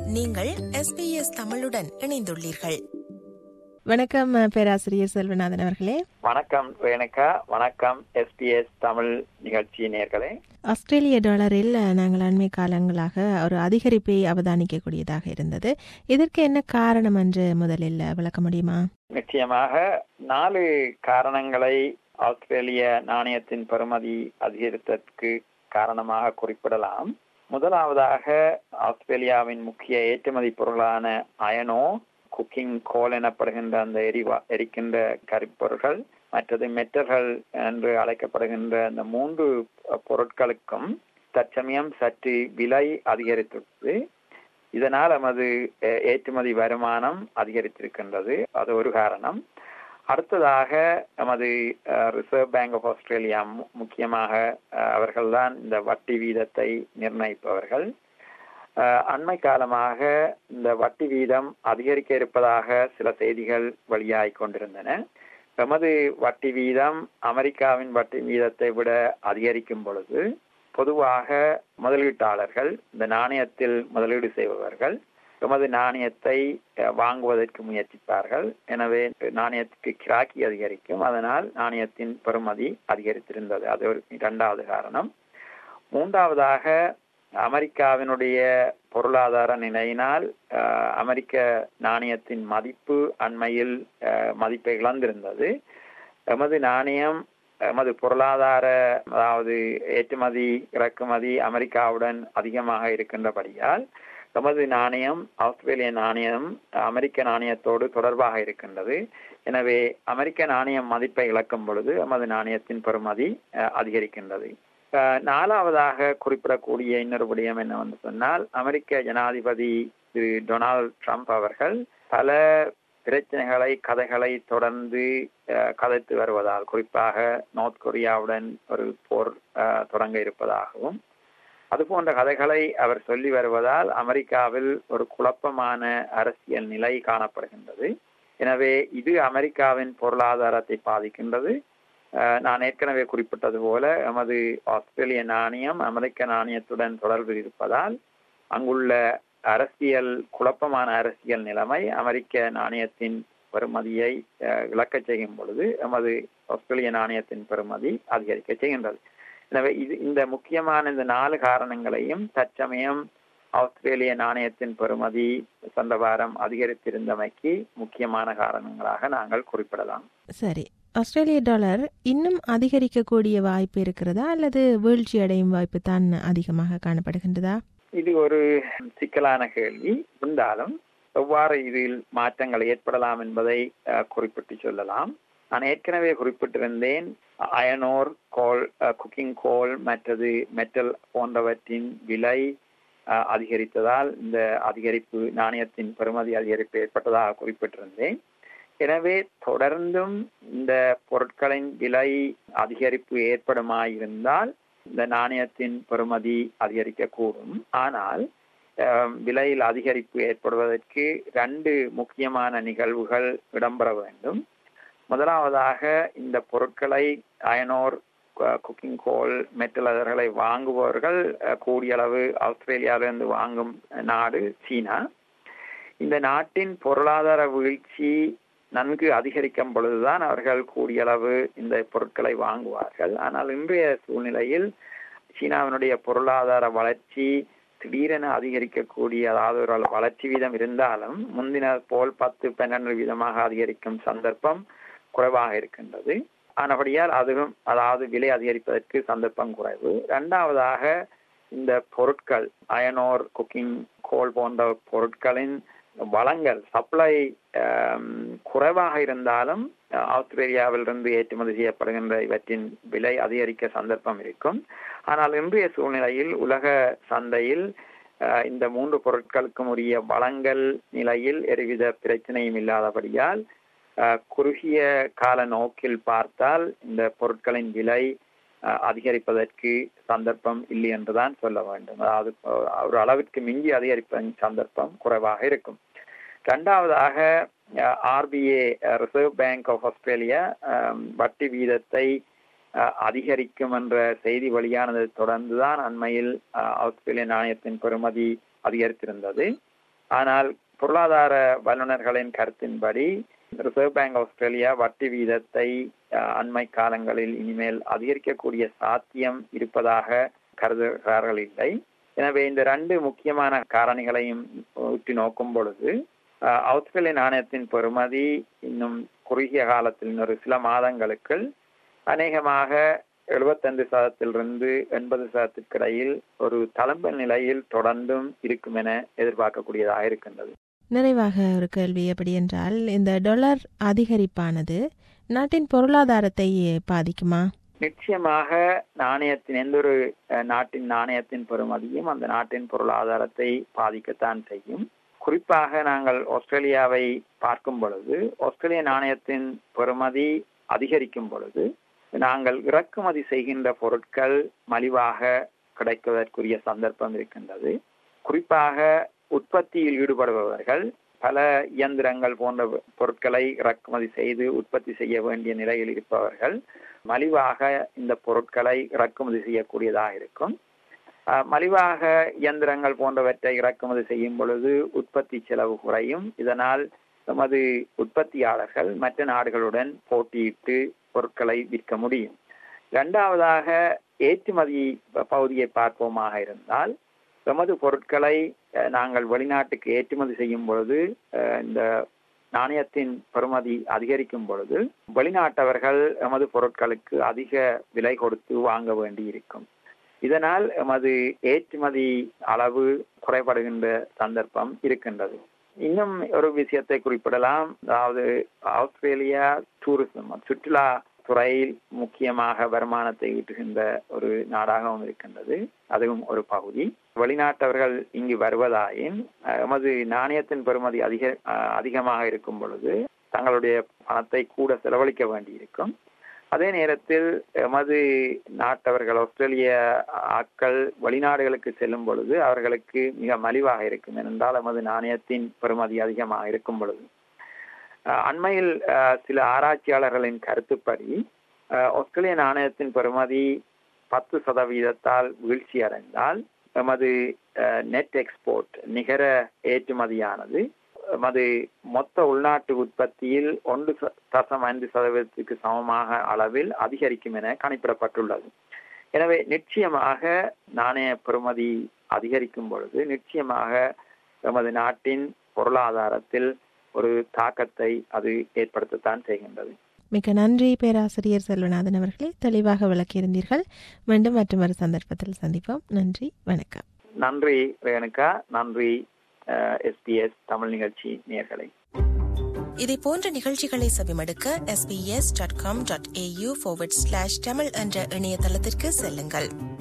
நீங்கள் SBS தமிழுடன் இணைந்துள்ளீர்கள். வணக்கம் பேராசிரியர் செல்வநாதன் அவர்களே. வணக்கம் ரேணுகா. வணக்கம் SBS தமிழ் நிகழ்ச்சி நேயர்களே. ஆஸ்திரேலிய டாலரில் நாங்கள் அண்மை காலங்களாக ஒரு அதிகரிப்பை அவதானிக்கக்கூடியதாக இருந்தது. இதற்கு என்ன காரணம் என்று முதலில் விளக்க முடியுமா? நிச்சயமாக 4 காரணங்களை ஆஸ்திரேலிய நாணயத்தின் பெறுமதி அதிகரித்ததற்கு காரணமாக குறிப்பிடலாம். முதலாவதாக ஆஸ்திரேலியாவின் முக்கிய ஏற்றுமதி பொருளான அயனோ, குக்கிங் கோல் எனப்படுகின்ற அந்த எரிக்கின்ற கரிப்பொருட்கள், மற்றது மெட்டல்கள் என்று அழைக்கப்படுகின்ற அந்த 3 பொருட்களுக்கும் தற்சமயம் சற்று விலை அதிகரித்துள்ளது. இதனால் நமது ஏற்றுமதி வருமானம் அதிகரித்திருக்கின்றது. அது ஒரு காரணம். அடுத்ததாக நமது ரிசர்வ் பேங்க் ஆஃப் ஆஸ்திரேலியா, முக்கியமாக அவர்கள்தான் இந்த வட்டி வீதத்தை நிர்ணயிப்பவர்கள், அண்மை காலமாக இந்த வட்டி வீதம் அதிகரிக்க இருப்பதாக சில செய்திகள் வெளியாகிக் கொண்டிருந்தன. நமது வட்டி வீதம் அமெரிக்காவின் வட்டி வீதத்தை விட அதிகரிக்கும் பொழுது பொதுவாக முதலீட்டாளர்கள், இந்த நாணயத்தில் முதலீடு செய்பவர்கள் நமது நாணயத்தை வாங்குவதற்கு முயற்சிப்பார்கள். எனவே நாணயத்துக்கு கிராக்கி அதிகரிக்கும். அதனால் நாணயத்தின் பெறுமதி அதிகரித்திருந்தது. அது ஒரு 2வது காரணம். 3வதாக அமெரிக்காவினுடைய பொருளாதார நிலையினால் அமெரிக்க நாணயத்தின் மதிப்பு அண்மையில் மதிப்பை இழந்திருந்தது. எமது நாணயம், எமது பொருளாதார, அதாவது ஏற்றுமதி இறக்குமதி அமெரிக்காவுடன் அதிகமாக இருக்கின்றபடியால் நமது நாணயம், ஆஸ்திரேலிய நாணயம் அமெரிக்க நாணயத்தோடு தொடர்பாக இருக்கின்றது. எனவே அமெரிக்க நாணயம் மதிப்பை இழக்கும் பொழுது நமது நாணயத்தின் பெறுமதி அதிகரிக்கின்றது. 4வதாக குறிப்பிடக்கூடிய இன்னொரு விடயம் என்னவென்று சொன்னால், அமெரிக்க ஜனாதிபதி திரு டொனால்ட் ட்ரம்ப் அவர்கள் பல பிரச்சனைகளை, கதைகளை தொடர்ந்து கதைத்து வருவதால், குறிப்பாக நார்த் கொரியாவுடன் ஒரு போர் தொடங்க இருப்பதாகவும் அதுபோன்ற கதைகளை அவர் சொல்லி வருவதால் அமெரிக்காவில் ஒரு குழப்பமான அரசியல் நிலை காணப்படுகின்றது. எனவே இது அமெரிக்காவின் பொருளாதாரத்தை பாதிக்கின்றது. நான் ஏற்கனவே குறிப்பிட்டது போல நமது ஆஸ்திரேலிய நாணயம் அமெரிக்க நாணயத்துடன் தொடர்பு இருப்பதால் அங்குள்ள அரசியல், குழப்பமான அரசியல் நிலைமை அமெரிக்க நாணயத்தின் பெறுமதியை இழக்கச் செய்யும் பொழுது நமது ஆஸ்திரேலிய நாணயத்தின் பெறுமதி அதிகரிக்க செய்கின்றது. எனவே இந்த முக்கியமான இந்த 4 காரணங்களையும் தற்சமயம் ஆஸ்திரேலிய நாணயத்தின் பெறுமதி சென்ற வாரம் அதிகரித்திருந்தமைக்கு முக்கியமான காரணங்களாக நாங்கள் குறிப்பிடலாம். சரி, ஆஸ்திரேலிய டாலர் இன்னும் அதிகரிக்கக்கூடிய வாய்ப்பு இருக்கிறதா அல்லது வீழ்ச்சி அடையும் வாய்ப்பு தான் அதிகமாக காணப்படுகின்றதா? இது ஒரு சிக்கலான கேள்வி. இருந்தாலும் எவ்வாறு இதில் மாற்றங்கள் ஏற்படலாம் என்பதை குறிப்பிட்டு சொல்லலாம். நான் ஏற்கனவே குறிப்பிட்டிருந்தேன், அயனோர், கோல், குக்கிங் கோல் மற்றது மெட்டல் போன்றவற்றின் விலை அதிகரித்ததால் இந்த அதிகரிப்பு, நாணயத்தின் பெறுமதி அதிகரிப்பு ஏற்பட்டதாக குறிப்பிட்டிருந்தேன். எனவே தொடர்ந்தும் இந்த பொருட்களின் விலை அதிகரிப்பு ஏற்படுமாயிருந்தால் இந்த நாணயத்தின் பெறுமதி அதிகரிக்கக்கூடும். ஆனால் விலையில் அதிகரிப்பு ஏற்படுவதற்கு 2 முக்கியமான நிகழ்வுகள் இடம்பெற வேண்டும். முதலாவதாக, இந்த பொருட்களை அயனோர், குக்கிங் கோல், மெட்டல் அதர்களை வாங்குபவர்கள் கூடிய அளவு ஆஸ்திரேலியாவிலிருந்து வாங்கும் நாடு சீனா. இந்த நாட்டின் பொருளாதார வீழ்ச்சி நன்கு அதிகரிக்கும் பொழுதுதான் அவர்கள் கூடிய அளவு இந்த பொருட்களை வாங்குவார்கள். ஆனால் இன்றைய சூழ்நிலையில் சீனாவினுடைய பொருளாதார வளர்ச்சி திடீரென அதிகரிக்கக்கூடிய, அதாவது ஒரு வளர்ச்சி வீதம் இருந்தாலும் முந்தின போல் 10-12 வீதமாக அதிகரிக்கும் சந்தர்ப்பம் குறைவாக இருக்கின்றது. ஆனபடியால் அதுவும், அதாவது விலை அதிகரிப்பதற்கு சந்தர்ப்பம் குறைவு. 2வதாக, இந்த பொருட்கள் அயனோர், குக்கிங் கோல் போன்ற பொருட்களின் வளங்கள், சப்ளை குறைவாக இருந்தாலும் ஆஸ்திரேலியாவிலிருந்து ஏற்றுமதி செய்யப்படுகின்ற இவற்றின் விலை அதிகரிக்க சந்தர்ப்பம் இருக்கும். ஆனால் இன்றைய சூழ்நிலையில் உலக சந்தையில் இந்த 3 பொருட்களுக்கும் உரிய வளங்கள் நிலையில் எதுவித பிரச்சனையும் இல்லாதபடியால் குறுகிய கால நோக்கில் பார்த்தால் இந்த பொருட்களின் விலை அதிகரிப்பதற்கு சந்தர்ப்பம் இல்லை என்றுதான் சொல்ல வேண்டும். அதாவது ஒரு அளவிற்கு மிஞ்சி அதிகரிப்பதன் சந்தர்ப்பம் குறைவாக இருக்கும். 2வதாக, RBA, reserve bank of Australia வட்டி வீதத்தை அதிகரிக்கும் என்ற செய்தி வெளியானதை தொடர்ந்துதான் அண்மையில் ஆஸ்திரேலிய நாணயத்தின் பெறுமதி அதிகரித்திருந்தது. ஆனால் பொருளாதார வல்லுநர்களின் கருத்தின்படி ரிசர்வ் பேங்க் ஆஸ்திரேலியா வட்டி வீதத்தை அண்மை காலங்களில் இனிமேல் அதிகரிக்கக்கூடிய சாத்தியம் இருப்பதாக கருதுகிறார்கள் இல்லை. எனவே இந்த 2 முக்கியமான காரணிகளையும் உற்று நோக்கும் பொழுது ஆஸ்திரேலிய நாணயத்தின் பெறுமதி இன்னும் குறுகிய காலத்தில் இன்னொரு சில மாதங்களுக்கு அநேகமாக 75% 80% இடையில் ஒரு தளம்பல் நிலையில் தொடர்ந்தும் இருக்கும் என எதிர்பார்க்கக்கூடியதாக இருக்கின்றது. நிறைவாக ஒரு கேள்வி எப்படி என்றால், இந்த டாலர் அதிகரிப்பானது நாட்டின் பொருளாதாரத்தை பாதிக்குமா? நிச்சயமாக நாணயத்தின் எந்த ஒரு நாட்டின் நாணயத்தின் பெறுமதியும் அந்த நாட்டின் பொருளாதாரத்தை பாதிக்கத்தான் செய்யும். குறிப்பாக நாங்கள் ஆஸ்திரேலியாவை பார்க்கும் பொழுது ஆஸ்திரேலிய நாணயத்தின் பெறுமதி அதிகரிக்கும் பொழுது நாங்கள் இறக்குமதி செய்கின்ற பொருட்கள் மலிவாக கிடைப்பதற்குரிய சந்தர்ப்பம் இருக்கின்றது. குறிப்பாக உற்பத்தியில் ஈடுபடுபவர்கள் பல இயந்திரங்கள் போன்ற பொருட்களை இறக்குமதி செய்து உற்பத்தி செய்ய வேண்டிய நிலையில் இருப்பவர்கள் மலிவாக இந்த பொருட்களை இறக்குமதி செய்யக்கூடியதாக இருக்கும். மலிவாக இயந்திரங்கள் போன்றவற்றை இறக்குமதி செய்யும் பொழுது உற்பத்தி செலவு குறையும். இதனால் நமது உற்பத்தியாளர்கள் மற்ற நாடுகளுடன் போட்டியிட்டு பொருட்களை விற்க முடியும். 2வதாக ஏற்றுமதி பகுதியை பார்ப்போமாக இருந்தால் நமது பொருட்களை நாங்கள் வெளிநாட்டுக்கு ஏற்றுமதி செய்யும் பொழுது இந்த நாணயத்தின் பெறுமதி அதிகரிக்கும் பொழுது வெளிநாட்டவர்கள் எமது பொருட்களுக்கு அதிக விலை கொடுத்து வாங்க வேண்டி இருக்கும். இதனால் எமது ஏற்றுமதி அளவு குறைபடுகின்ற சந்தர்ப்பம் இருக்கின்றது. இன்னும் ஒரு விஷயத்தை குறிப்பிடலாம். அதாவது ஆஸ்திரேலியா டூரிசம் சுற்றுலா துறையில் முக்கியமாக வருமானத்தை ஈட்டுகின்ற ஒரு நாடாகவும் இருக்கின்றது. அதுவும் ஒரு பகுதி. வெளிநாட்டவர்கள் இங்கு வருவதாயின் எமது நாணயத்தின் பெறுமதி அதிகமாக இருக்கும் பொழுது தங்களுடைய பணத்தை கூட செலவழிக்க வேண்டியிருக்கும். அதே நேரத்தில் எமது நாட்டவர்கள் ஆஸ்திரேலிய ஆட்கள் வெளிநாடுகளுக்கு செல்லும் பொழுது அவர்களுக்கு மிக மலிவாக இருக்கும். ஏனென்றால் எமது நாணயத்தின் பெறுமதி அதிகமாக இருக்கும் பொழுது. அண்மையில் சில ஆராய்ச்சியாளர்களின் கருத்துப்படி ஆஸ்திரேலிய நாணயத்தின் பெறுமதி 10% வீழ்ச்சி அடைந்தால் எமது நெட் எக்ஸ்போர்ட் நிகர ஏற்றுமதியானது எமது மொத்த உள்நாட்டு உற்பத்தியில் 1.5% சமமாக அளவில் அதிகரிக்கும் என கணிப்பிடப்பட்டுள்ளது. எனவே நிச்சயமாக நாணய பெறுமதி அதிகரிக்கும் பொழுது நிச்சயமாக எமது நாட்டின் பொருளாதாரத்தில் ஒரு தாக்கத்தை அது ஏற்படுத்தத்தான் செய்கின்றது. மிக நன்றி பேராசிரியர் செல்வநாதன் அவர்களே, தெளிவாக விளக்கியிருந்தீர்கள். மீண்டும் மற்றொரு சந்தர்ப்பத்தில் சந்திப்போம். நன்றி, வணக்கம். நன்றி ரேணுகா. நன்றி SBS தமிழ் நிகழ்ச்சி நேயர்களே. இதை போன்ற நிகழ்ச்சிகளை செவிமடுக்க sbs.com.au/tamil என்ற இணையதளத்திற்கு செல்லுங்கள்.